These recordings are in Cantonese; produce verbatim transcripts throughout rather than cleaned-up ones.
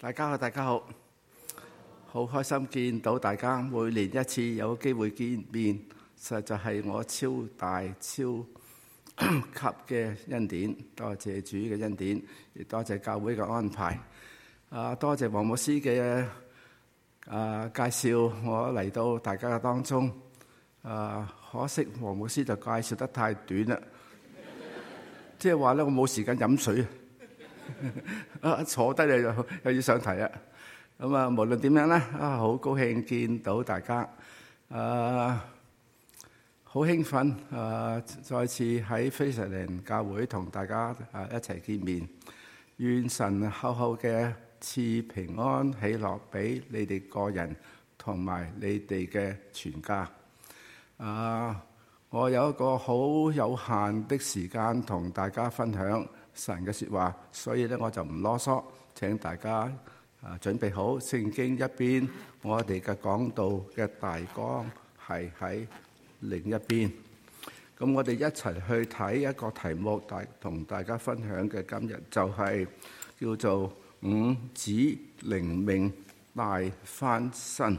大家好，大家好，好開心見到大家。每年一次有機會見面，實在係我超大超級嘅恩典。多謝主嘅恩典，亦多謝教會嘅安排。啊，多謝黃牧師嘅啊介紹，我嚟到大家嘅當中。啊，可惜黃牧師就介紹得太短啦，即係話咧，我冇時間飲水。啊，坐低又又要上題啦。咁啊，無論點樣咧，啊，好高興見到大家，啊，好興奮啊！再次喺菲石靈教會同大家啊一齊見面，願神厚厚嘅賜平安喜樂俾你哋個人同埋你哋嘅全家。啊，我有一個好有限的時間同大家分享神嘅說話，所以咧我就唔囉嗦，請大家啊準備好聖經一邊，我哋嘅講道嘅大綱係喺另一邊。咁我哋一齊去睇一個題目，大同大家分享嘅今日就係叫做五子靈命大翻身。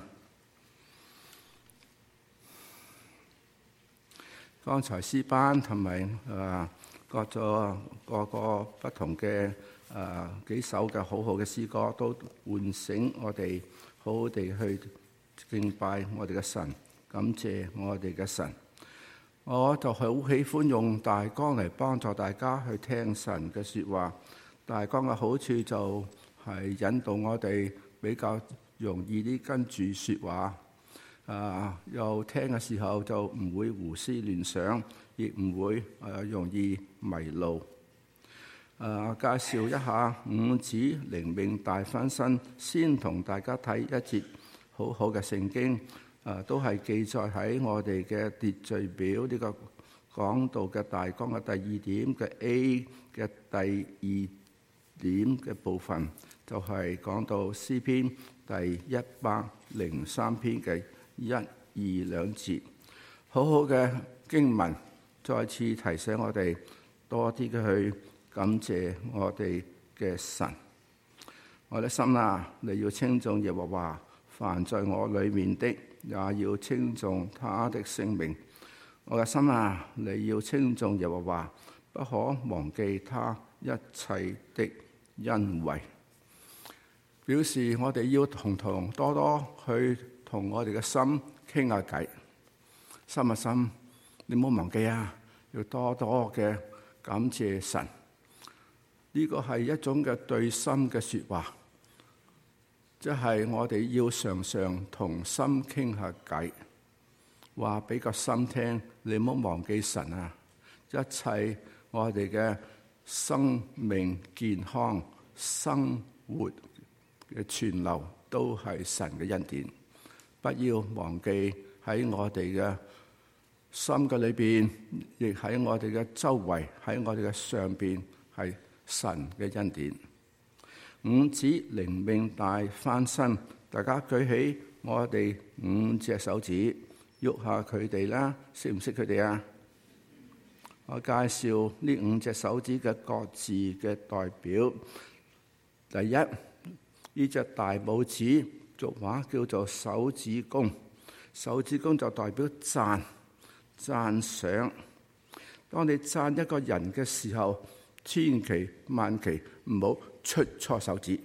剛才詩班同埋啊各咗個個不同嘅啊幾首嘅好好嘅詩歌，都喚醒我哋好好地去敬拜我哋嘅神，感謝我哋嘅神。我就好喜歡用大綱嚟幫助大家去聽神嘅說話。大綱嘅好處就係引導我哋比較容易啲跟住說話。啊！又聽嘅時候就唔會胡思亂想，亦唔會誒容易迷路。啊！介紹一下五子靈命大翻身，先同大家睇一節好好嘅聖經。啊，都係記載喺我哋嘅秩序表呢個講道嘅大綱嘅第二點嘅 A 嘅第二點嘅部分，就係講到詩篇第一百零三篇嘅一、二兩節，好好嘅經文，再次提醒我哋多啲嘅去感謝我哋嘅神。我的心啊，你要稱頌耶和華，凡在我裏面的，也要稱頌他的聖名。我嘅心啊，你要稱頌耶和華，不可忘記他一切的恩惠。表示我哋要同同多多去同我哋嘅心傾下偈，心啊心，你唔好忘記啊，要多多嘅感謝神。呢個係一種嘅對心嘅說話，即係我哋要常常同心傾下偈，話俾個心聽，你唔好忘記神啊！一切我哋嘅生命健康、生活嘅存留都係神嘅恩典。不要忘記喺我哋嘅心嘅裏邊，亦喺我哋嘅周圍，喺我哋嘅上邊，係神嘅恩典。五子靈命大翻身，大家舉起我哋五隻手指，喐下佢哋啦，識唔識佢哋啊？我介紹呢五隻手指嘅各自嘅代表。第一，呢隻大拇指，俗話叫做手指公，手指公就代表讚、讚賞。當你讚一個人嘅時候，千祈萬祈唔好出錯手指。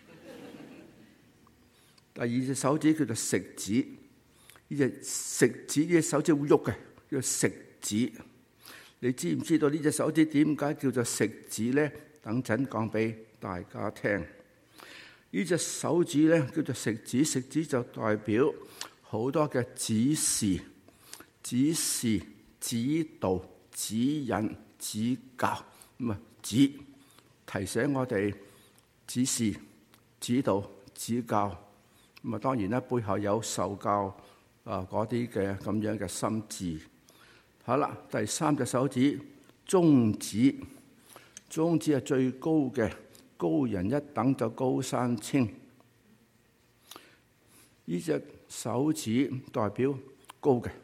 第二隻手指叫做食指，呢隻食指呢隻手指會喐嘅，叫食指。你知唔知道呢隻手指點解叫做食指呢？等陣講俾大家聽。呢隻手指咧叫做食指，食指就代表好多嘅指示、指示、指導、指引、指教。咁啊，指提醒我哋指示、指導、指教。咁啊，當然咧背後有受教啊嗰啲嘅咁樣嘅心智。好啦，第三隻手指中指，中指係最高嘅。高人一等就高山青。呢隻手指代表高嘅，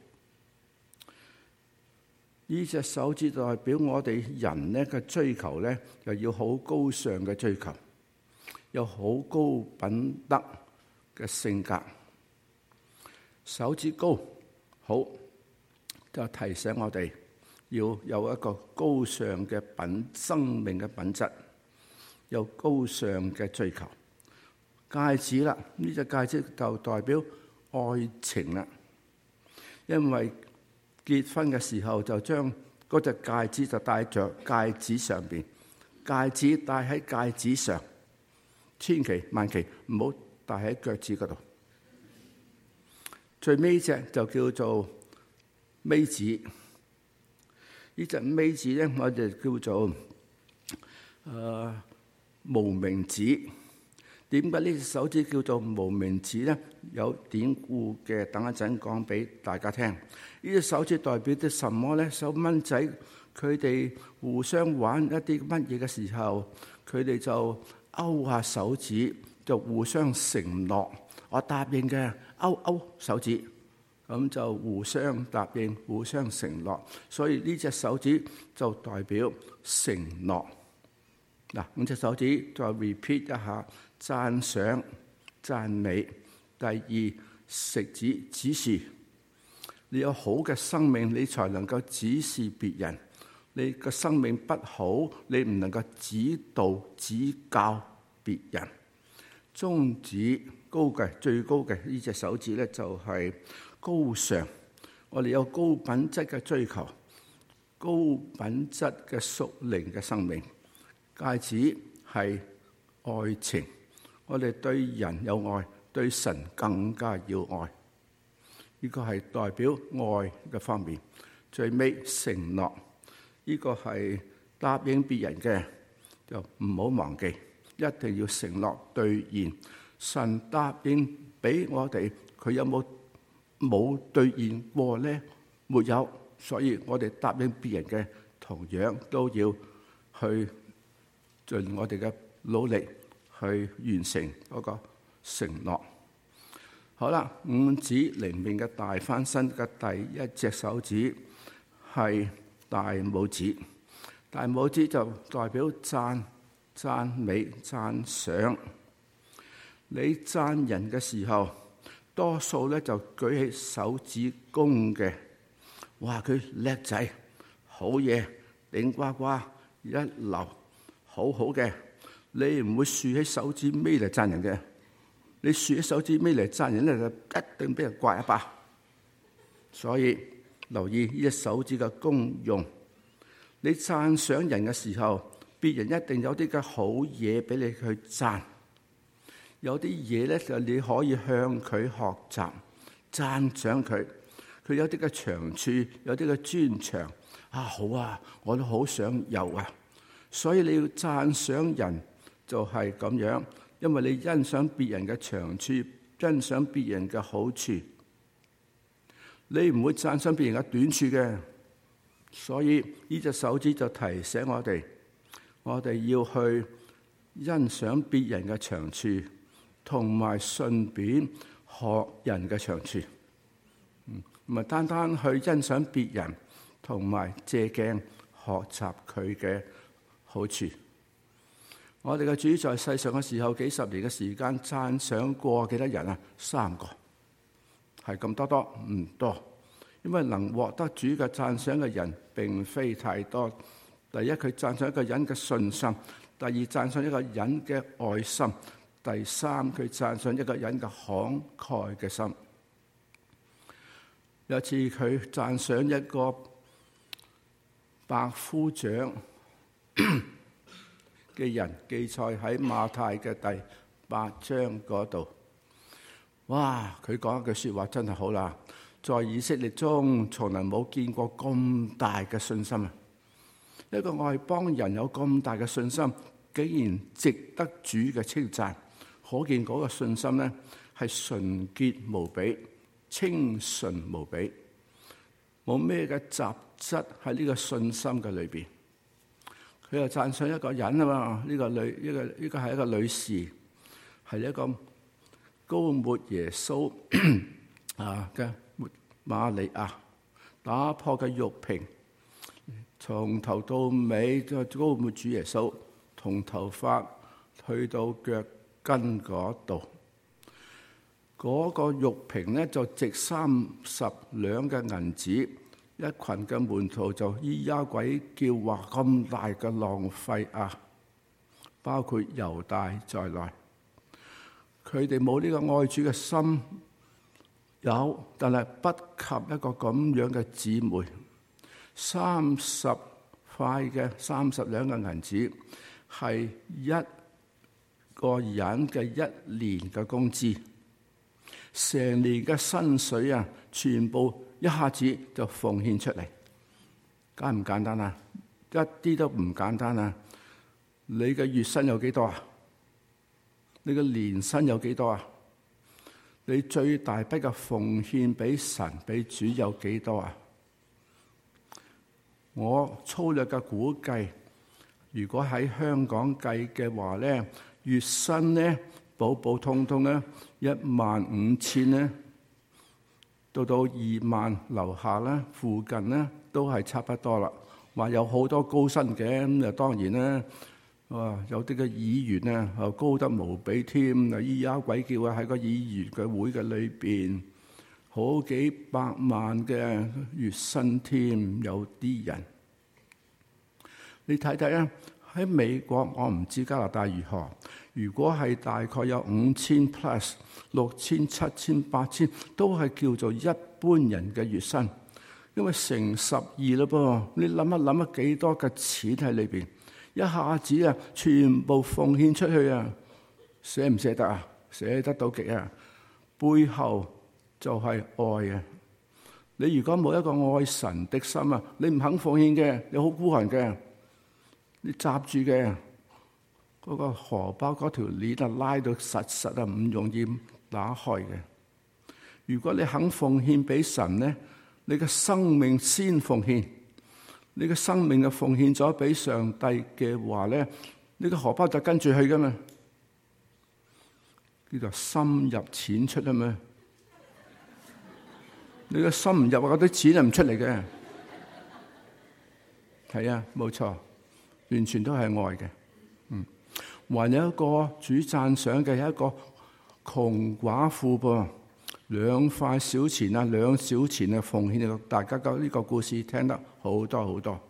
呢隻手指代表我哋人咧嘅追求咧，又要好高尚嘅追求。 有好高品德嘅性格。手指高好，就提醒我哋要有一個高尚嘅品生命嘅品質，有高尚嘅追求。戒指啦，呢隻戒指就代表愛情啦，因為結婚嘅時候就將嗰隻戒指就戴着戒指上邊，戒指戴喺戒指上，千祈萬祈唔好戴喺腳趾嗰度。最尾隻就叫做尾指，呢隻尾指咧，我哋叫做誒、呃、無名指。點解呢隻手指叫做無名指咧？有典故嘅，等一陣講俾大家聽。呢隻手指代表啲什麼咧？細蚊仔佢哋互相玩一啲乜嘢嘅時候，佢哋就勾下手指，就互相承諾，我答應嘅，勾勾手指，咁就互相答應，互相承諾。所以呢隻手指就代表承諾。嗱，五隻手指再 repeat 一下。讚賞、讚美。第二，食指指示。你有好嘅生命，你才能夠指示別人。你個生命不好，你唔能夠指導、指教別人。中指高嘅，最高嘅呢隻手指咧就係高尚。我哋有高品質嘅追求，高品質嘅屬靈嘅生命。戒指係愛情。我哋對人有愛，對神更加要愛。呢個係代表愛嘅方面。最尾承諾，呢個係答應別人嘅，就唔好忘記，一定要承諾兌現。神答應俾我哋，佢有冇冇兌現過呢？沒有，所以我哋答應別人嘅，同樣都要去盡我哋嘅努力。去完成嗰個承諾。好啦，五指靈命嘅大翻身嘅第一隻手指係大拇指。大拇指就代表讚、讚美、讚賞。你讚人嘅時候，多數咧就舉起手指公嘅。哇！佢叻仔，好嘢，頂呱呱，一流，好好嘅。你唔會豎起手指尾嚟讚人嘅，你豎起手指尾嚟讚人咧，就一定俾人刮一巴。所以留意呢隻手指嘅功用。你讚賞人嘅時候，別人一定有啲嘅好嘢俾你去讚，有啲嘢咧就你可以向佢學習，讚賞佢。佢有啲嘅長處，有啲嘅專長啊，好啊，我都好想有啊。所以你要讚賞人。就係咁樣，因為你欣賞別人嘅長處，欣賞別人嘅好處，你唔會讚賞別人嘅短處嘅。所以呢隻手指就提醒我哋，我哋要去欣賞別人嘅長處，同埋順便學人嘅長處。嗯，唔係單單去欣賞別人，同埋借鏡學習佢嘅好處。我哋嘅主在世上嘅時候，幾十年嘅時間讚賞過幾多人啊？三個，係咁多多唔多，因為能獲得主嘅讚賞嘅人並非太多。第一，佢讚賞一個人嘅信心；第二，讚賞一個人嘅愛心；第三，佢讚賞一個人嘅慷慨嘅心。有次佢讚賞一個百夫長嘅人，記載喺馬太嘅第八章嗰度。哇！佢講一句說話真係好啦，在以色列中從來冇見過咁大嘅信心啊！一個外邦人有咁大嘅信心，竟然值得主嘅稱讚，可見嗰個信心咧係純潔無比、清純無比，冇咩嘅雜質喺呢個信心嘅裏邊。佢又讚賞一個人啊嘛，呢個女，呢個呢個係一個女士，係一個膏抹耶穌啊嘅瑪利亞，打破嘅玉瓶，從頭到尾都膏抹主耶穌，同頭髮去到腳根嗰度。嗰、那個玉瓶咧就值三十兩嘅銀子，一群嘅門徒就咿呀鬼叫話：咁大嘅浪費啊！包括猶大在內，佢哋冇呢個愛主嘅心，有，但係不及一個咁樣嘅姊妹。三十塊嘅三十兩嘅銀子係一個人嘅一年嘅工資。成年嘅薪水啊，全部一下子就奉獻出嚟，簡唔簡單啊？一啲都唔簡單啊！你嘅月薪有幾多啊？你嘅年薪有幾多啊？你最大筆嘅奉獻俾神俾主有幾多啊？我粗略嘅估計，如果喺香港計嘅話咧，月薪咧，普普通通咧，一萬五千咧，到到二萬樓下咧，附近咧都係差不多啦。話有好多高薪嘅，咁就當然咧，哇，有啲嘅議員咧，又高得無比添，啊咿呀鬼叫啊！喺個議員嘅會嘅裏邊，好幾百萬嘅月薪添，有啲人。你睇睇啊！喺美國，我唔知加拿大如何。如果係大概有五千 plus 六千、七千、八千，都係叫做一般人嘅月薪。因為乘十二啦噃，你諗一諗啊，幾多嘅錢喺裏邊，一下子啊，全部奉獻出去啊，捨唔捨得啊？捨得到極啊！背後就係愛啊！你如果冇一個愛神的心啊，你唔肯奉獻嘅，你好孤寒嘅。你閘住嘅嗰個荷包嗰條鏈啊，拉到實實啊，唔容易打開嘅。如果你肯奉獻俾神咧，你嘅生命先奉獻，你嘅生命嘅奉獻咗俾上帝嘅話咧，你個荷包就跟住去噶嘛，叫做深入淺出啊嘛。你個心唔入，嗰啲錢就唔出嚟嘅。係啊，冇錯。完全都係愛嘅，嗯，還有一個主讚賞嘅一個窮寡婦噃，兩塊小錢啊，兩小錢啊奉獻，大家個呢個故事聽得好多好多。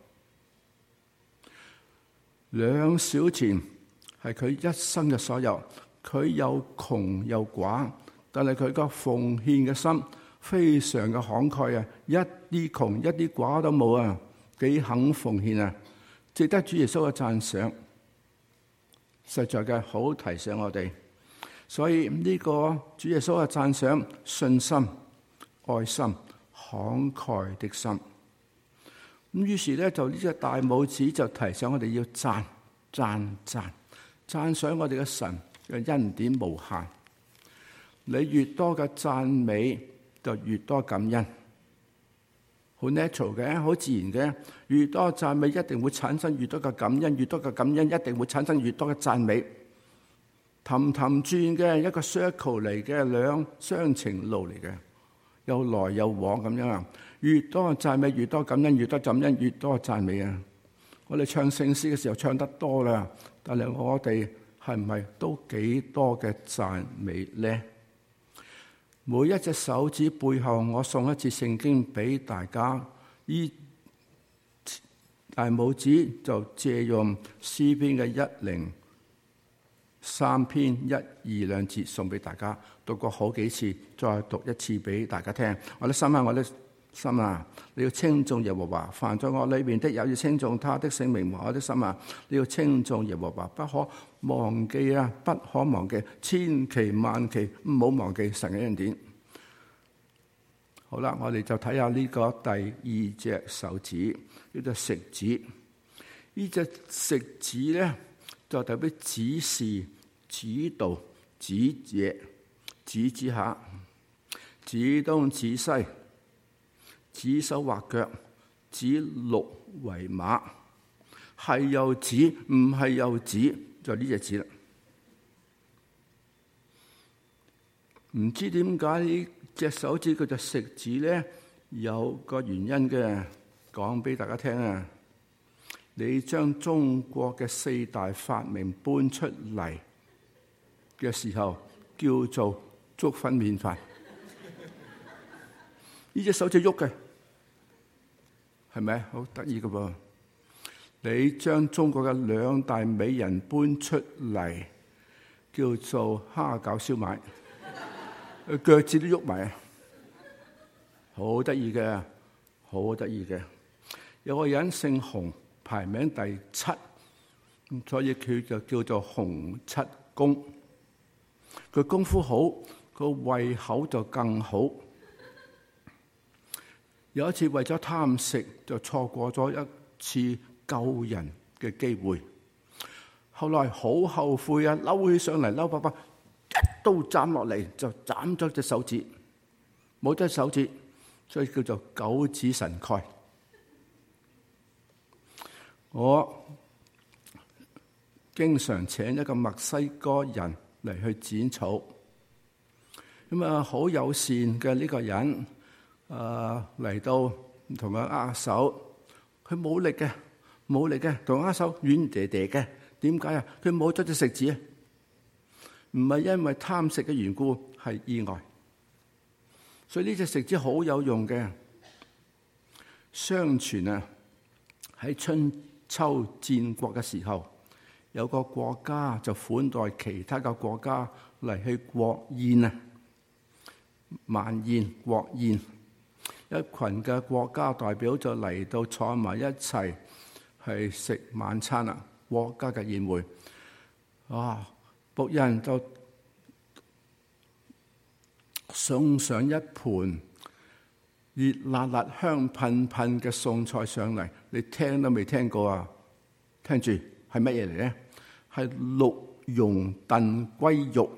兩小錢係佢一生嘅所有，佢又窮又寡，但係佢個奉獻嘅心非常嘅慷慨啊，一啲窮一啲寡都冇啊，幾肯奉獻啊！值得主耶穌嘅讚賞，實在嘅好提醒我哋。所以呢個主耶穌嘅讚賞，信心、愛心、慷慨的心。咁於是咧，就呢隻大拇指就提醒我哋要讚、讚、讚，讚賞我哋嘅神嘅恩典無限。你越多嘅讚美，就越多感恩。好 natural 嘅，好自然嘅。越多讚美，一定會產生越多嘅感恩；越多嘅感恩，一定會產生越多嘅讚美。氹氹轉嘅一個 circle 嚟嘅，兩雙程路嚟嘅，又來又往咁樣。越多讚美，越多感恩；越多感恩，越多讚美啊！我哋唱聖詩嘅時候唱得多啦，但係我哋係唔係都幾多嘅讚美咧？每一隻手指背後，我送一次聖經俾大家。依大拇指就借用詩篇嘅一零三篇一二兩節送俾大家，讀過好幾次，再讀一次俾大家聽。我的心啊，我的心啊，你要稱頌耶和華，凡在我裏面的，也要稱頌他的聖名。我的心啊，你要稱頌耶和華，不可忘記啊，不可忘記，千祈萬祈唔好忘記神嘅恩典。好啦，我哋就睇下呢個第二隻手指，呢隻食指。呢隻食指咧，就代表指示、指導、指嘢、指指下、指東指西、指手畫腳、指鹿為馬，係又指，唔係又指，就呢隻指啦。唔知點解呢隻手指佢就食指咧，有個原因嘅，講俾大家聽啊！你將中國嘅四大發明搬出嚟， 嘅時候叫做粥粉麵飯。呢隻手指喐嘅，係咪好得意嘅噃？你將中國嘅兩大美人搬出嚟，叫做蝦餃燒賣，佢腳趾都喐埋，好得意嘅，好得意嘅。有個人姓洪，排名第七，所以佢就叫做洪七公。佢功夫好，個胃口就更好。有一次為咗貪食，就錯過咗一次救人嘅機會。後來好後悔啊，嬲起上嚟，嬲爸爸一刀斬落嚟，就斬咗隻手指，冇咗手指，所以叫做九指神蓋。我經常請一個墨西哥人嚟去剪草，咁啊好友善嘅呢個人，誒嚟到同佢握手，佢冇力嘅，冇力嘅，同握手軟嗲嗲嘅。點解啊？佢冇咗隻食指啊！唔係因為貪食嘅緣故，係意外。所以呢隻食指好有用嘅。相傳啊，喺春秋戰國嘅時候，有個國家就款待其他嘅國家嚟去國宴啊，晚宴國宴，一群嘅國家代表就嚟到坐埋一齊係食晚餐啦。國家嘅宴會，啊，僕人就送上一盤熱辣辣、香噴噴嘅餸菜上嚟，你聽都未聽過啊？聽住係乜嘢嚟咧？係鹿茸燉龜肉，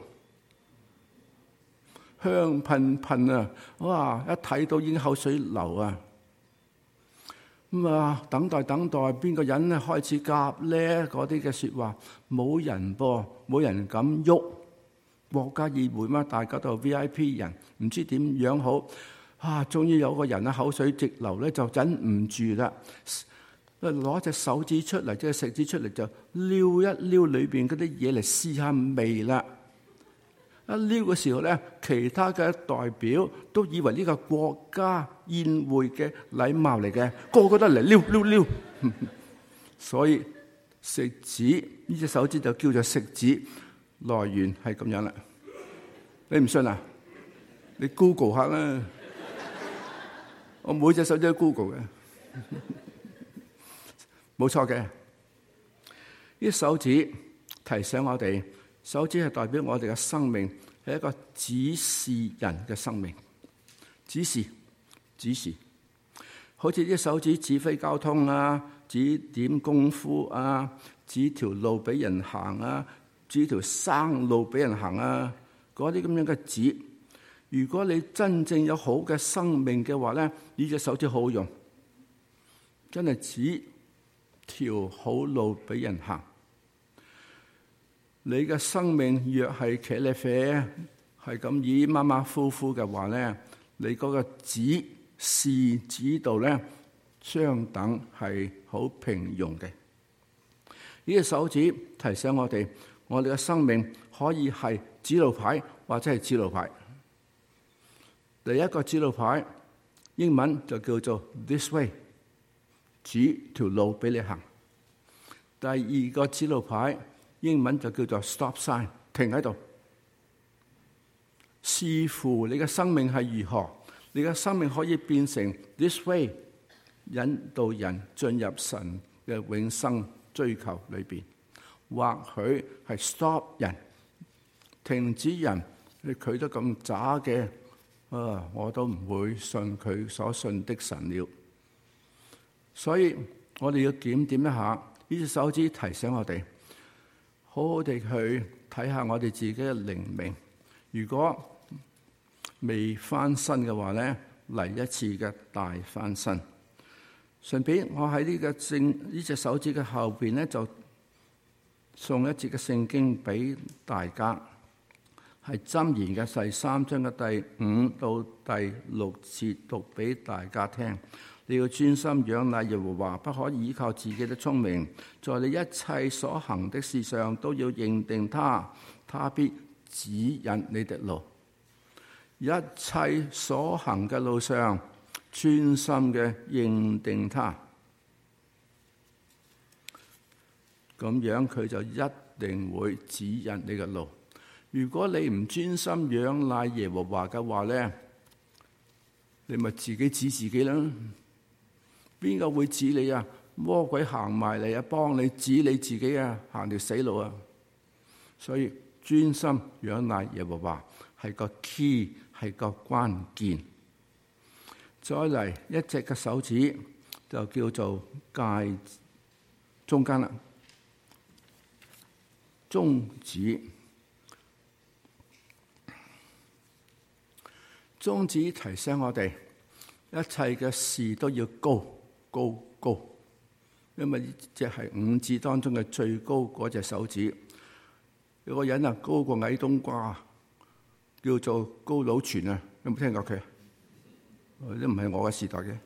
香噴噴啊！哇，一睇到已經口水流啊！咁啊，等待等待，邊個人咧開始夾咧？嗰啲嘅説話冇人噃，冇人敢喐。國家宴會嘛，大家都係 V I P 人，唔知點樣好。啊，終於有個人啊，口水直流咧，就忍唔住啦，攞隻手指出嚟，隻食指出嚟，就撩一撩裏邊嗰啲嘢嚟試下味啦。一撩嘅時候咧，其他嘅代表都以為呢個國家宴會嘅禮貌嚟嘅，個個都嚟撩撩撩。所以食指呢隻手指就叫做食指，來源係咁樣啦。你唔信啊？你 Google 下啦。我每隻手指都 Google 嘅，冇錯嘅。呢手指提醒我哋。手指係代表我哋嘅生命，係一個指示人嘅生命。指示，指示，好似啲手指指揮交通啊，指點功夫啊，指條路俾人行啊，指條生路俾人行啊，嗰啲咁樣嘅指。如果你真正有好嘅生命嘅話咧，呢隻手指好好用，真係指條好路俾人行。你嘅生命若係茄喱啡，係咁以馬馬虎虎嘅話咧，你嗰個指示指導咧，相等係好平庸嘅。呢個手指提醒我哋，我哋嘅生命可以係指路牌或者係指路牌。第一個指路牌英文就叫做 this way， 指條路俾你行。第二個指路牌英文就叫做 stop sign， 停喺度。視乎你嘅生命係如何，你嘅生命可以變成 this way， 引導人進入神嘅永生追求裏邊，或許係 stop 人，停止人，佢都咁渣嘅，啊，我都唔會信佢所信的神了。所以我哋要檢點一下呢隻手指，提醒我哋好好地去睇下我哋自己嘅靈命。如果未翻身嘅話咧，嚟一次嘅大翻身。順便我喺呢個正呢隻手指嘅後邊咧，就送一節嘅聖經俾大家，係箴言嘅第三章嘅第五到第六節，讀俾大家聽。你要專心仰賴耶和華，不可依靠自己的聰明，在你一切所行的事上都要認定他，他必指引你的路，一切所行嘅路上專心嘅認定他，咁樣佢就一定會指引你嘅路。如果你唔專心仰賴耶和華嘅話咧，你咪自己指自己啦。邊個會指你啊？魔鬼行埋嚟啊，幫你指你自己啊，行條死路啊！所以專心仰賴耶和華係個 key， 係個關鍵。再嚟一隻嘅手指就叫做戒中間啦，中指。中指提醒我哋，一切嘅事都要高高高，因為呢隻係五指當中嘅最高嗰隻手指。有個人啊，高過矮冬瓜，叫做高佬全啊，有冇聽過佢？都唔係我嘅時代嘅。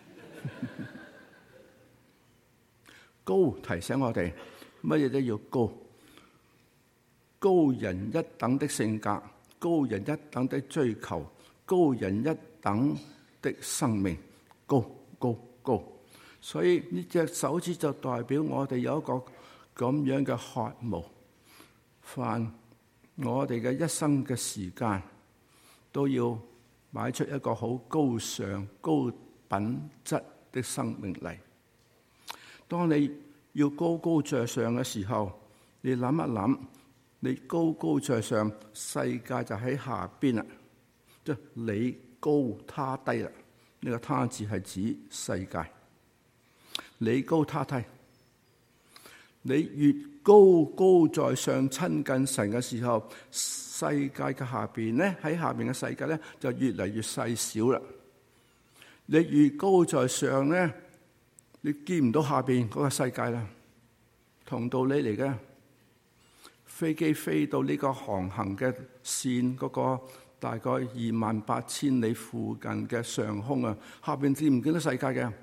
高提醒我哋，乜嘢都要高，高人一等的性格，高人一等的追求，高人一等的生命，高高高。所以呢隻手指就代表我哋有一個咁樣嘅渴慕，凡我哋嘅一生嘅時間都要擺出一個好高尚、高品質的生命嚟。當你要高高在上嘅時候，你諗一諗，你高高在上，世界就喺下邊啦。即係你高他低啦，呢個他字係指世界。你高他低，你越高高在上親近神嘅時候，世界嘅下邊咧，喺下邊嘅世界咧就越嚟越細小啦。你越高在上咧，你見唔到下邊嗰個世界啦。同道理嚟嘅，飛機飛到呢個航行嘅線嗰個大概二萬八千里附近嘅上空啊，下邊見唔見到世界嘅？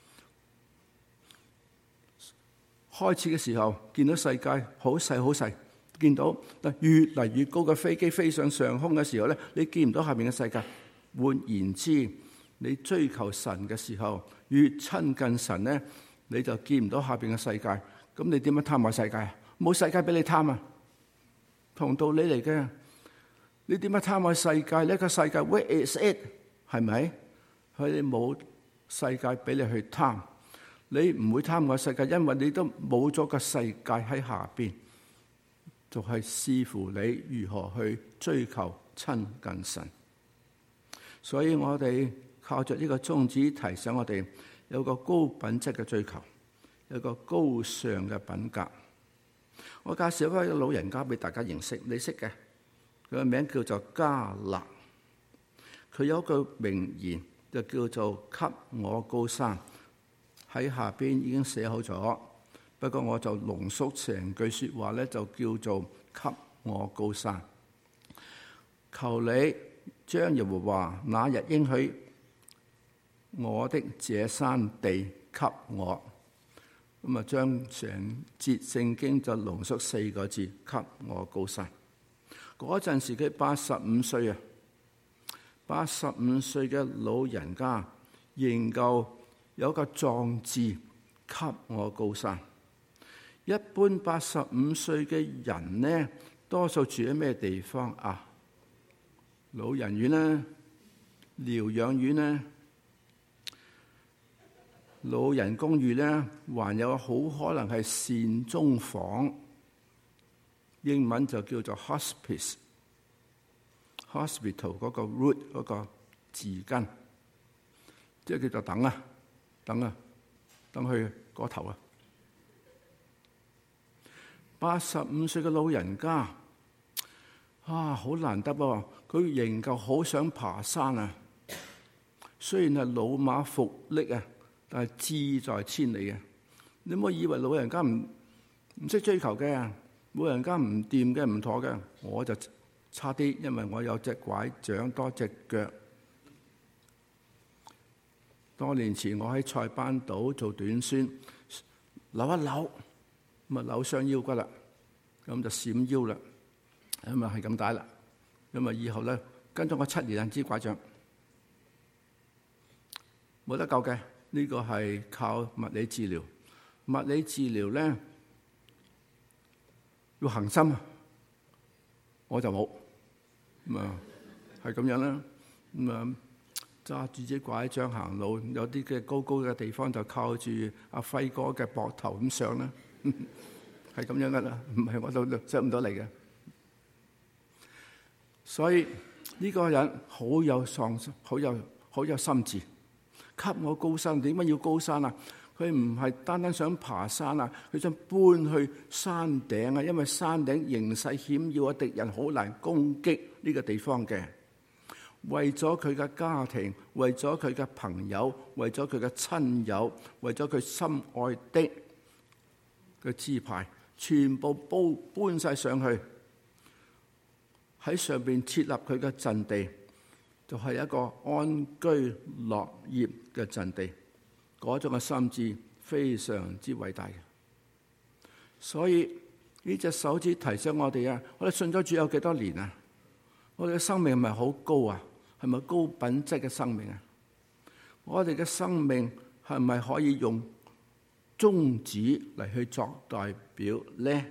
開始嘅時候見到世界好細好細，見到但越嚟越高嘅飛機飛上上空嘅時候咧，你見唔到下邊嘅世界。換言之，你追求神嘅時候，越親近神咧，你就見唔到下邊嘅世界。咁你點樣貪下世界啊？冇世界俾你貪啊！同道理嚟嘅。你點樣貪下世界？呢個世界 where is it？ 係咪？佢哋冇世界俾你去貪。你唔會貪個世界，因為你都冇咗個世界喺下邊，就係視乎你如何去追求親近神。所以我哋靠着呢個宗旨提醒我哋有個高品質嘅追求，有個高尚嘅品格。我介紹一位老人家俾大家認識，你識嘅，佢個名叫做加勒。佢有一句名言就叫做給我高山。喺下邊已經寫好咗，不過我就濃縮成句說話咧，就叫做給我高山。求你將耶和華那日應許我的這山地給我。咁啊，將成節聖經就濃縮四個字：給我高山。嗰陣時佢八十五歲啊，八十五歲嘅老人家仍舊有個壯志，給我高山。一般八十五歲嘅人呢，多數住喺咩地方啊？老人院呢？療養院呢？老人公寓呢？還有好可能係善終房，英文就叫做 hospice。hospital 嗰個 root 嗰個字根，即係叫做等啊。等啊，等去嗰頭啊！八十五歲嘅老人家啊，好難得噃，佢仍舊好想爬山啊。雖然係老馬服力啊，但係志在千里啊。你唔好以為老人家唔唔識追求嘅，老人家唔掂嘅，唔妥嘅。我就差啲，因為我有隻拐杖多隻腳。多年前我喺塞班島做短宣，扭一扭，咁啊扭傷腰骨啦，咁就閃腰啦。 咁啊係咁大啦。咁啊以後咧跟咗我七年啊支拐杖，冇得救嘅。呢個係靠物理治療。物理治療咧要恒心啊，我就冇咁啊，係咁樣啦。咁啊揸住支拐杖行路，有啲嘅高高嘅地方就靠住阿輝哥嘅膊頭咁上啦，係咁樣噶啦，唔係我都上唔到嚟嘅。所以呢個人好有創心，好有好有心志，給我高山。點解要高山啊？佢唔係單單想爬山啊，佢想搬去山頂啊，因為山頂形勢險要啊，敵人好難攻擊呢個地方嘅。為咗佢嘅家庭，為咗佢嘅朋友，為咗佢嘅親友，為咗佢心愛的嘅支派，全部搬搬晒上去，喺上邊設立佢嘅陣地，就係、是、一個安居樂業嘅陣地。嗰種嘅心志非常之偉大嘅。所以呢隻手指提醒我哋啊，我哋信咗主有幾多年啊？我哋嘅生命係咪好高啊？係咪高品質嘅生命啊？我哋嘅生命係咪可以用宗旨嚟去作代表咧？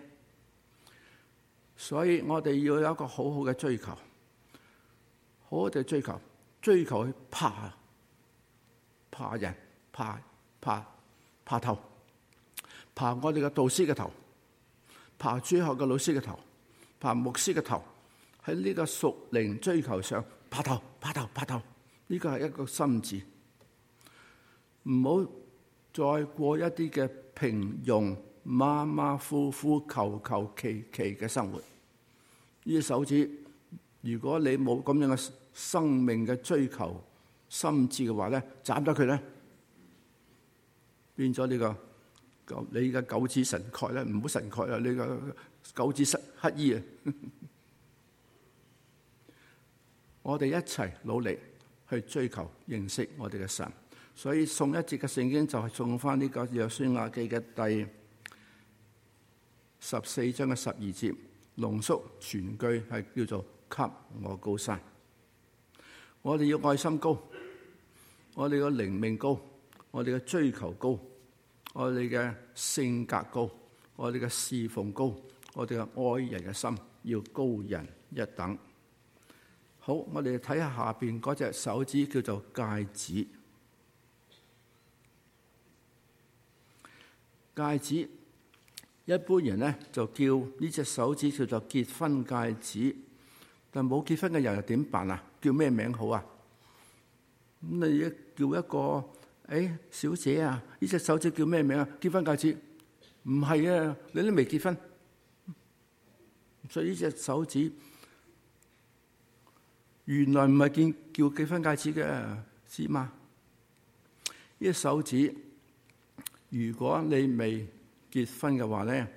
所以我哋要有一個好好嘅追求，好好嘅追求，追求去爬爬人，爬爬爬頭，爬我哋嘅導師嘅頭，爬主學嘅老師嘅頭，爬牧師嘅頭，喺呢個屬靈追求上爬頭爬頭爬頭，呢個係一個心志。唔好再過一啲嘅平庸馬馬虎虎求求其其嘅生活。呢隻手指，如果你冇咁樣嘅生命嘅追求心志嘅話咧，斬咗佢咧，變咗呢個你嘅九指神丐咧，唔好神丐啦，呢個九指乞衣啊！我哋一齊努力去追求認識我哋嘅神，所以送一節嘅聖經就係送翻呢個約書亞記嘅第十四章嘅十二節，濃縮全句係叫做給我高山。我哋要愛心高，我哋嘅靈命高，我哋嘅追求高，我哋嘅性格高，我哋嘅侍奉高，我哋嘅愛人嘅心要高人一等。好，我哋睇下下邊嗰隻手指叫做戒指。戒指一般人咧就叫呢隻手指叫做結婚戒指，但冇結婚嘅人又點辦啊？叫咩名好啊？咁你一叫一個誒、哎、小姐啊，呢隻手指叫咩名啊？結婚戒指？唔係啊，你都未結婚，所以呢隻手指原來唔係見叫結婚戒指嘅，知嘛？呢隻手指如果你未結婚嘅話咧，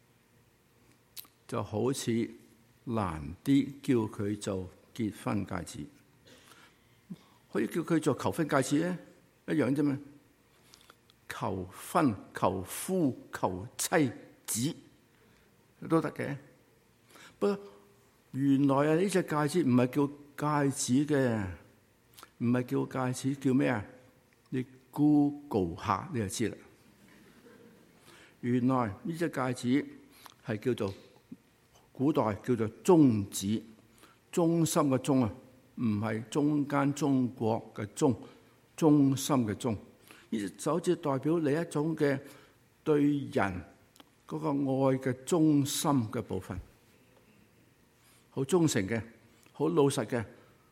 就好似難啲叫佢做結婚戒指，可以叫佢做求婚戒指咧，一樣啫嘛。求婚、求夫、求妻子都得嘅。不過原來啊，呢隻戒指唔係叫戒指嘅，唔係叫戒指，叫咩啊？你 Google 下你就知啦。原來呢隻戒指係叫做古代叫做中指，中心嘅中啊，唔係中間中國嘅中，中心嘅中。呢隻手指代表你一種嘅對人嗰個愛嘅忠心嘅部分，好忠誠嘅，好老實嘅，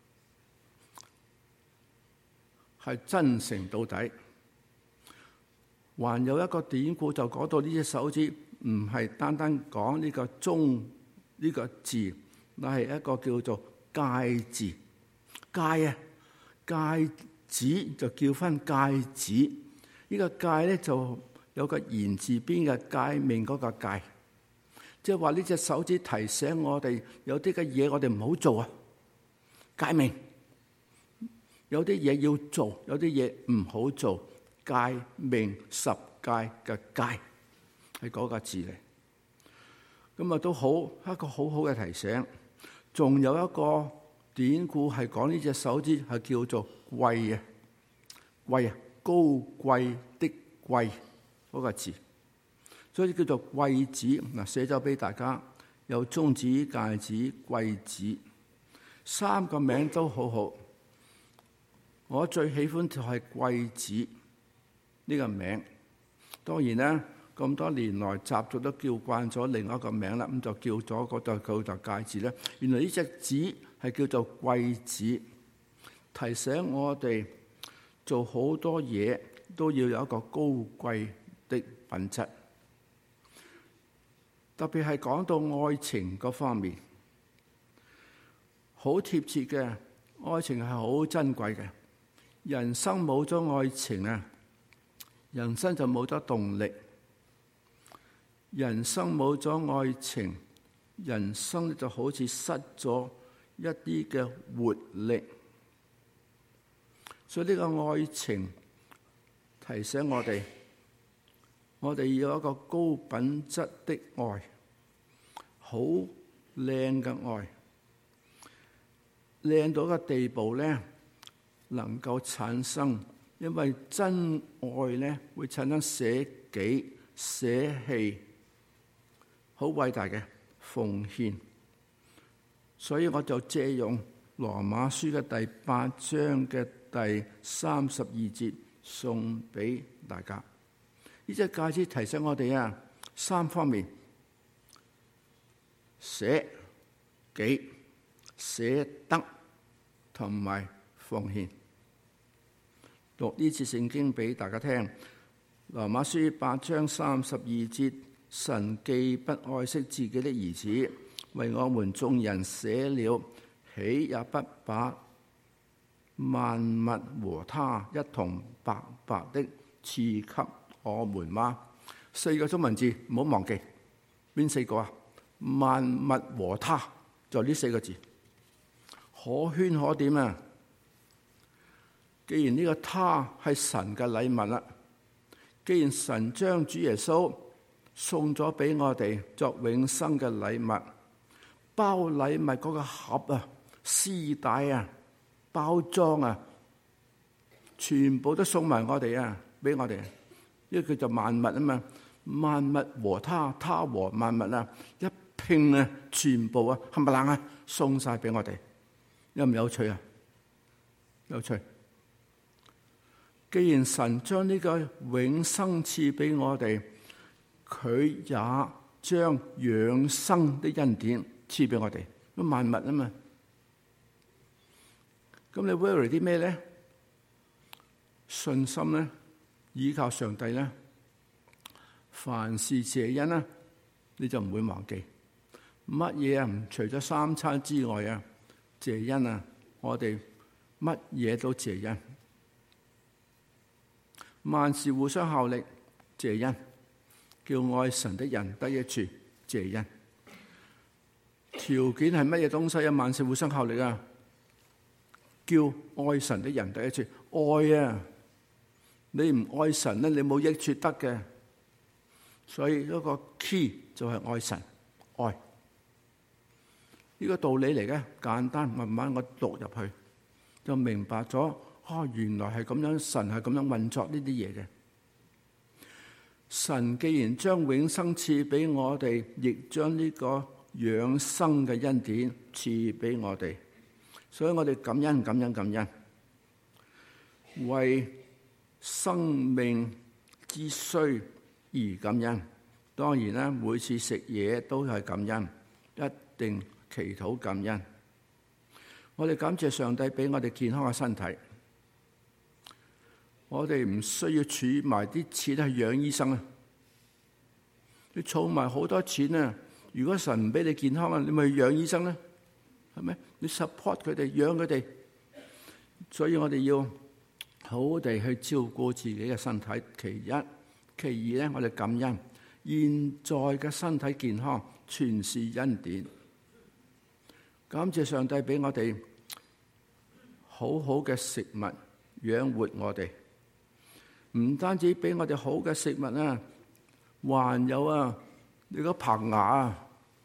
係真誠到底。還有一個典故就講到呢隻手指唔係單單講呢個忠呢個字，乃係一個叫做戒字。戒啊，戒指就叫翻戒指。呢個戒咧就有個言字邊嘅戒命嗰個戒，即係話呢隻手指提醒我哋有啲嘅嘢我哋唔好做啊，戒命。有啲嘢要做，有啲嘢唔好做。戒命十戒嘅戒係嗰個字嚟。 咁啊都好一個好好嘅提醒。仲有一個典故係講呢隻手指係叫做貴啊，貴啊，高貴的貴嗰個字，所以叫做貴子。嗱，寫咗俾大家，有中指、戒指、貴子，三個名都好好。我最喜歡就係貴子呢個名。當然啦，咁多年來習俗都叫慣咗另外一個名啦，咁就叫咗嗰度叫做戒指咧。原來呢隻子係叫做貴子，提醒我哋做好多嘢都要有一個高貴的品質。特別係講到愛情嗰方面，好貼切嘅，愛情係好珍貴嘅。人生冇咗愛情啊，人生就冇咗動力。人生冇咗愛情，人生就好似失咗一啲嘅活力。所以呢個愛情提醒我哋，我哋要有一個高品質的愛，好靚嘅愛，靚到一個地步咧，能夠產生，因為真愛咧會產生捨己、捨棄，好偉大嘅奉獻。所以我就借用羅馬書嘅第八章嘅第三十二節送俾大家。呢隻戒指提醒我哋啊，三方面：捨己、捨得同埋奉獻。讀呢次聖經俾大家聽。羅馬書八章三十二節：神既不愛惜自己的兒子，為我們眾人捨了，豈也不把萬物和他一同白白的賜給我們嗎？四個中文字唔好忘記，邊四個啊？萬物和他，就呢四個字，可圈可點啊！既然呢個他係神嘅禮物啦，既然神將主耶穌送咗俾我哋作永生嘅禮物，包禮物嗰個盒啊、絲帶啊、包裝啊，全部都送埋我哋啊，俾我哋。呢個叫做萬物啊嘛，萬物和他，他和萬物啊，一拼啊，全部啊，冚唪唥啊，送晒俾我哋，有唔有趣啊？有趣。既然神將呢個永生賜俾我哋，佢也將養生的恩典賜俾我哋，咁萬物啊嘛。咁你 worry 啲咩咧？信心咧，依靠上帝咧，凡事謝恩啦，你就唔會忘記乜嘢啊？除咗三餐之外啊，謝恩啊，我哋乜嘢都謝恩。萬事互相效力，謝恩，叫愛神的人得益處，謝恩。條件係乜嘢東西啊？萬事互相效力啊，叫愛神的人得益處，愛啊！你唔愛神咧，你冇益處得嘅。所以一個 key 就係愛神，愛呢個道理嚟嘅，簡單，慢慢我讀入去就明白咗。哦，原來係咁樣，神係咁樣運作呢啲嘢嘅。神既然將永生賜俾我哋，亦將呢個養生嘅恩典賜俾我哋，所以我哋感恩、感恩、感恩，為生命之需而感恩。當然啦，每次食嘢都係感恩，一定祈禱感恩。我哋感謝上帝俾我哋健康嘅身體。我哋唔需要儲埋啲錢去養醫生啊！你儲埋好多錢啊！如果神唔俾你健康啊，你咪去養醫生咧，係咪？你 support 佢哋，養佢哋。所以我哋要好好地去照顧自己嘅身體。其一，其二咧，我哋感恩現在嘅身體健康，全是恩典。感謝上帝俾我哋好好嘅食物養活我哋。唔單止俾我哋好嘅食物啊，還有啊，你個棚牙啊，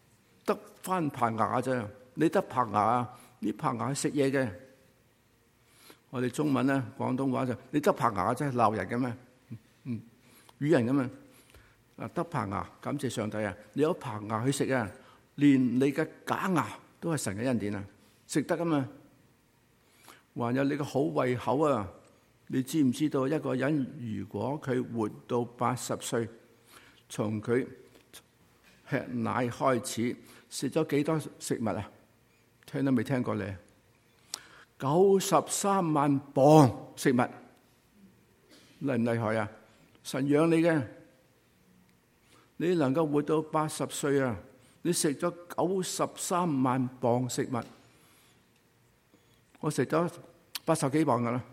得翻棚牙啫，你得棚牙啊？呢棚牙係食嘢嘅。我哋中文咧，廣東話就你得棚牙真係鬧人嘅咩？嗯，語人嘅嘛。啊，得棚牙，感謝上帝啊！你有棚牙去食啊，連你嘅假牙都係神嘅恩典啊，食得啊嘛。還有你嘅好胃口啊！你知唔知道一個人如果佢活到八十歲，從佢吃奶開始，食咗幾多食物啊？聽都未聽過咧？九十三萬磅食物，厲唔厲害啊？神養你嘅。你能夠活到八十歲啊？你食咗九十三萬磅食物，我食咗八十幾磅噶啦。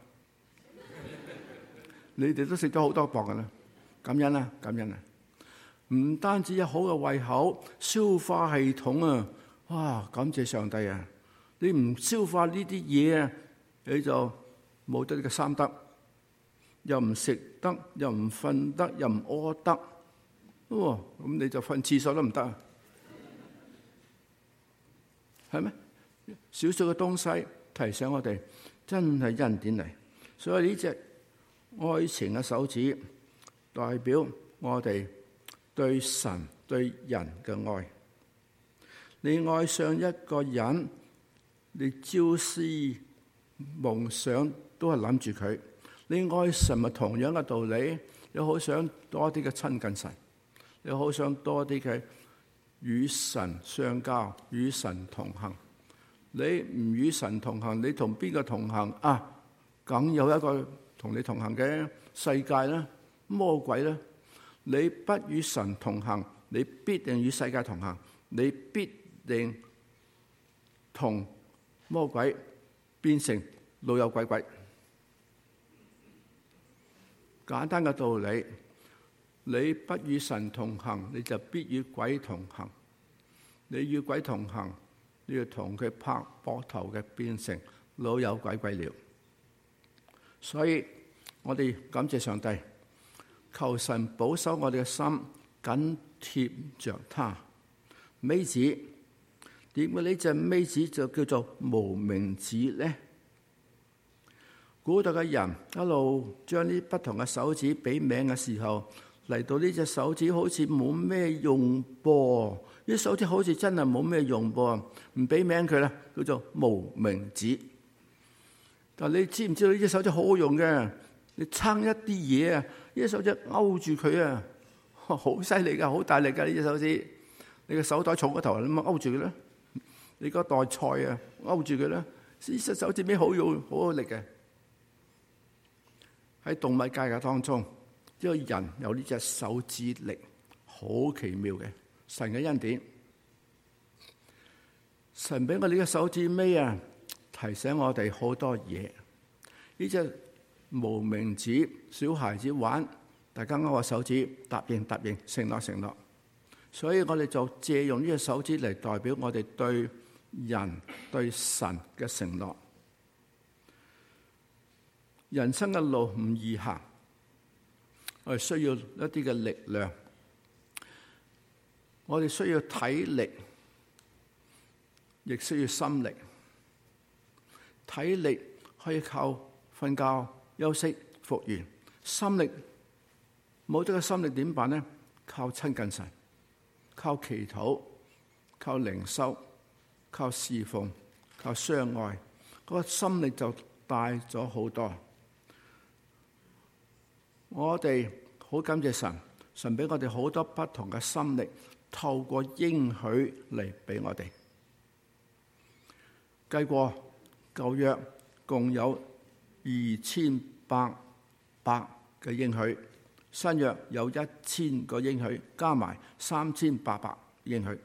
你哋都食咗好多磅噶啦，感恩啊，感恩啊！唔單止有好嘅胃口、消化系統啊，哇！感謝上帝啊！你唔消化呢啲嘢啊，你就冇得呢個三得，又唔食得，又唔瞓得，又唔屙得。哦，咁你就瞓廁所都唔得，係咩？少少嘅東西提醒我哋，真係恩典嚟。所以呢隻愛情嘅手指，代表我哋對神對人嘅愛。你愛上一個人，你朝思夢想都係諗住佢。你愛神咪同樣嘅道理，你好想多啲嘅親近神。你好想多啲嘅與神相交，與神同行。你唔與神同行，你同邊個同行啊？梗有一個同你同行嘅世界啦，魔鬼啦。你不與神同行，你必定與世界同行，你必定同魔鬼變成老友鬼鬼。簡單嘅道理。你不與神同行，你就必與鬼同行。你與鬼同行，你要同佢拍膊頭嘅，變成老友鬼鬼了。所以我哋感謝上帝，求神保守我哋嘅心，緊貼着他。尾指，點解呢隻尾指就叫做無名指呢？古代嘅人一路將呢不同嘅手指俾名嘅時候，嚟到呢隻手指好似冇咩用噃，呢手指好似真係冇咩用噃，唔俾名佢啦，叫做無名指。但你知唔知道呢隻手指好好用嘅？你撐一啲嘢啊，呢隻手指勾住佢啊，好犀利噶，好大力噶呢隻手指。你個手袋重過頭，你咪勾住佢啦。你個袋菜啊，勾住佢啦。呢隻手指尾好用，好好力嘅。喺動物界嘅當中，呢個人有呢隻手指力，好奇妙嘅神嘅恩典。神俾我哋嘅手指尾啊，提醒我哋好多嘢。呢隻無名指，小孩子玩，大家勾個手指，答應答應，承諾承諾。所以我哋就借用呢隻手指嚟代表我哋對人對神嘅承諾。人生嘅路唔易行。我哋需要一啲嘅力量，我哋需要體力，亦需要心力。體力可以靠瞓覺、休息、復原；心力冇咗個心力點辦呢？靠親近神，靠祈禱，靠靈修，靠侍奉，靠相愛。嗰個心力就大咗好多。我哋好感謝神，神俾我哋好多不同嘅心力，透過應許嚟俾我哋。計過舊約共有二千八百嘅應許，新約有一千個應許，加埋三千八百應許。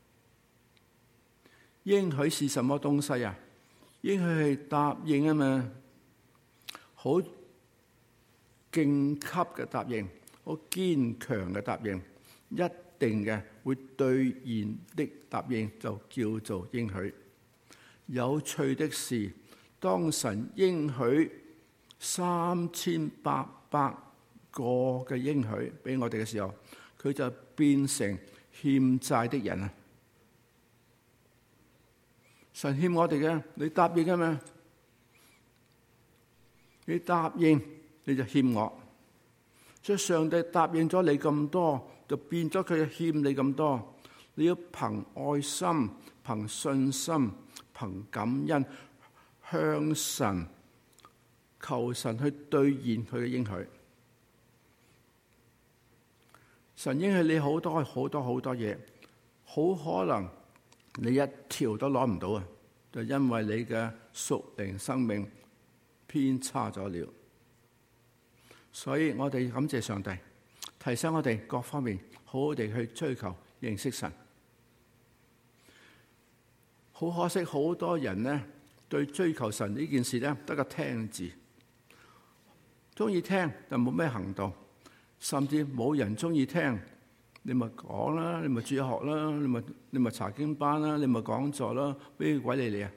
應許是什麼東西啊？應許係答應啊嘛，好勁級嘅答應，好堅強嘅答應，一定嘅會兌現的答應就叫做應許。有趣的是，當神應許三千八百個嘅應許俾我哋嘅時候，佢就變成欠債的人啊！ 神欠我哋嘅，你答應㗎嘛？你答應你就欠我，所以上帝答應咗你咁多，就變咗佢欠你咁多。你要憑愛心、憑信心、憑感恩向神求神去兌現佢嘅應許。神應許你好多好多好多嘢，好可能你一條都攞唔到啊！就因為你嘅屬靈生命偏差咗了。所以我哋感謝上帝，提醒我哋各方面好好地去追求認識神。好可惜，好多人呢對追求神呢件事呢得個聽字，中意聽但冇咩行動。甚至冇人中意聽，你咪講啦，你咪主學啦，你咪你咪查經班啦，你咪講座啦，俾鬼理你啊！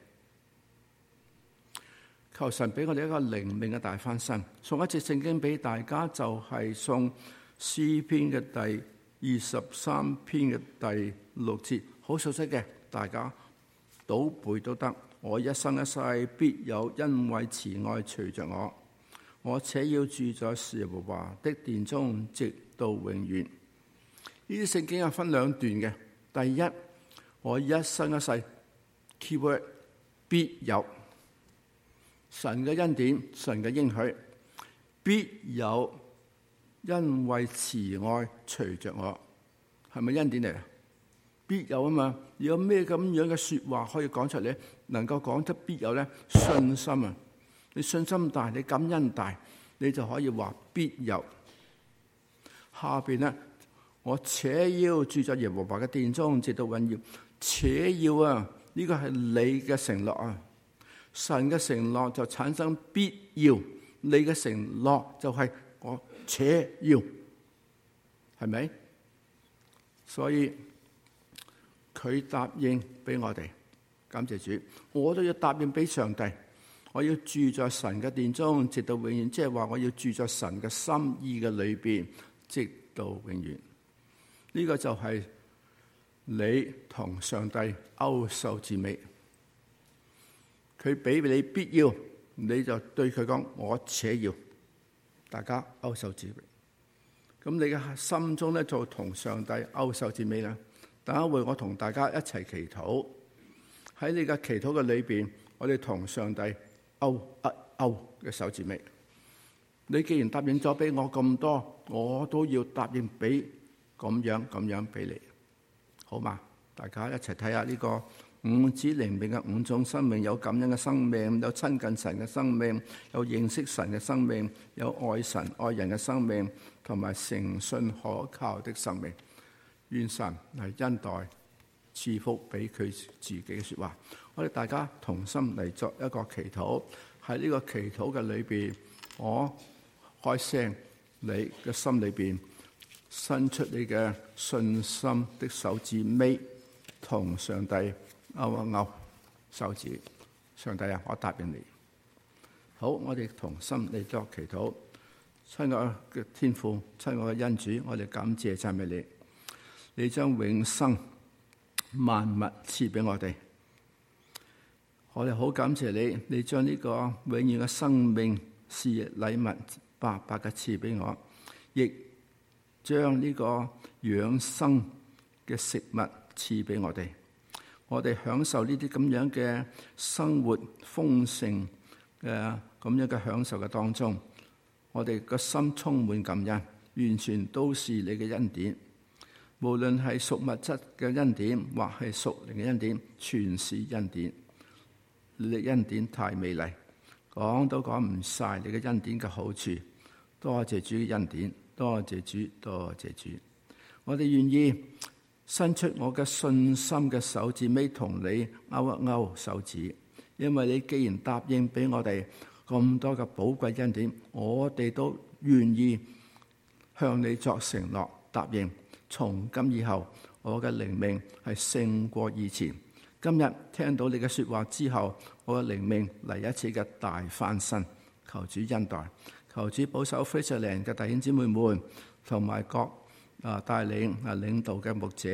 求神俾我哋一個靈命嘅大翻身，送一節聖經俾大家，就係、是、送詩篇嘅第二十三篇嘅第六節，好熟悉嘅，大家倒背都得。我一生一世必有恩惠慈愛隨着我。我且要住在耶和華的殿中，直到永遠。呢啲聖經係分兩段嘅。第一，我一生一世 keyword 必有神嘅恩典，神嘅應許，必有恩惠慈愛隨着我，係咪恩典嚟啊？必有啊嘛，有咩咁樣嘅說話可以講出嚟，能夠講得必有咧？信心啊！你信心大，你感恩大，你就可以話必有。下邊咧，我且要住在耶和華嘅殿中，直到永遠。且要啊，呢個係你嘅承諾啊。神嘅承諾就產生必要，你嘅承諾就係我且要，係咪？所以佢答應俾我哋，感謝主，我都要答應俾上帝。我要住在神嘅殿中，直到永遠，即係話我要住在神嘅心意嘅裏邊，直到永遠。呢、這個就係你同上帝勾手指尾。佢俾你必要，你就對佢講我且要，大家勾手指尾。咁你嘅心中咧就同上帝勾手指尾啦。等一會我同大家一齊祈禱，喺你嘅祈禱嘅裏邊，我哋同上帝勾一勾嘅手指尾。你既然答應咗俾我咁多，我都要答應俾咁樣咁樣俾你，好嘛？大家一齊睇下呢個五子靈命嘅五種生命，有感恩嘅生命，有親近神嘅生命，有認識神嘅生命，有愛神愛人嘅生命，同埋誠信可靠的生命。願神係恩待賜福俾佢自己嘅說話。我哋大家同心嚟作一個祈禱，喺呢個祈禱嘅裏邊，我開聲，你嘅心裏邊伸出你嘅信心的手指尾，同上帝勾一勾手指。上帝啊，我答應你。好，我哋同心嚟作祈禱。親愛嘅天父，親愛嘅恩主，我哋感謝讚美你。你將永生萬物賜俾我哋，我哋好感謝你。你將呢個永遠嘅生命是禮物白白嘅賜俾我，亦將呢個養生嘅食物賜俾我哋。我哋享受呢啲咁樣嘅生活豐盛嘅咁樣嘅享受嘅當中，我哋個心充滿感恩，完全都是你嘅恩典。無論係屬物質嘅恩典，或係屬靈嘅恩典，全是恩典。你嘅恩典太美麗，講都講唔晒你嘅恩典嘅好處。多謝主嘅恩典，多謝主，多謝主。我哋願意伸出我嘅信心嘅手指尾，同你勾一勾手指，因為你既然答應俾我哋咁多嘅寶貴恩典，我哋都願意向你作承諾，答應。從今以後，我嘅靈命係勝過以前。今日聽到你嘅說話之後，我嘅靈命嚟一次嘅大翻身。求主恩待，求主保守非常靈嘅弟兄姊妹們，同埋各啊帶領啊領導嘅牧者，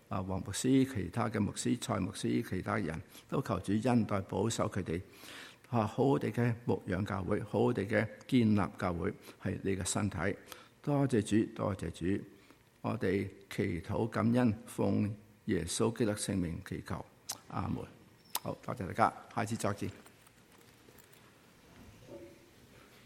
啊黃牧師、其他嘅牧師、蔡牧師、其他人都求主恩待保守佢哋，啊好好地嘅牧養教會，好好地嘅建立教會，係你嘅身體。多謝主，多謝主，我哋祈禱感恩，奉耶穌基督聖名祈求，阿門。好，多謝大家，下次再見。